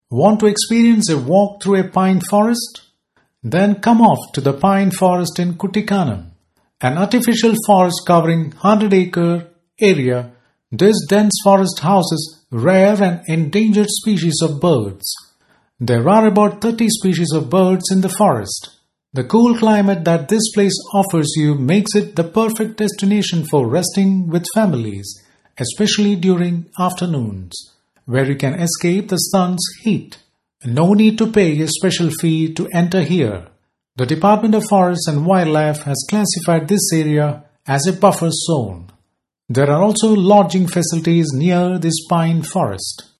Want to experience a walk through a pine forest? Then come off to the pine forest in Kutikanam, an artificial forest covering 100-acre area. This dense forest houses rare and endangered species of birds. There are about 30 species of birds in the forest. The cool climate that this place offers you makes it the perfect destination for resting with families, especially during afternoons, where you can escape the sun's heat. No need to pay a special fee to enter here. The Department of Forests and Wildlife has classified this area as a buffer zone. There are also lodging facilities near this pine forest.